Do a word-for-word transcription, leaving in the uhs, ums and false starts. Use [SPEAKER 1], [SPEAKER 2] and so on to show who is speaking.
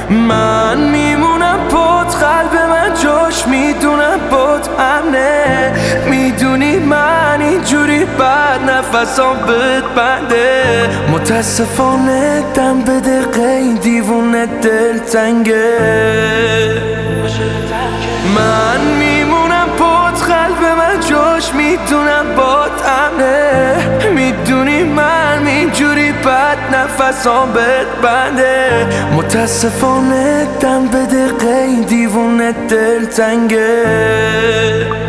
[SPEAKER 1] من میمونم پت، قلب من جاش میدونم پت امنه. میدونی من اینجوری بد نفسام بهت بنده. متاسفانه دم به دقیقه این دیوونه دل تنگه. من میمونم پت، قلب من جاش میدونم پت امنه. میدونی من اینجوری بد نفسام بهت بنده. متاسفانه دم به دقیقه این دیوونه دل تنگه.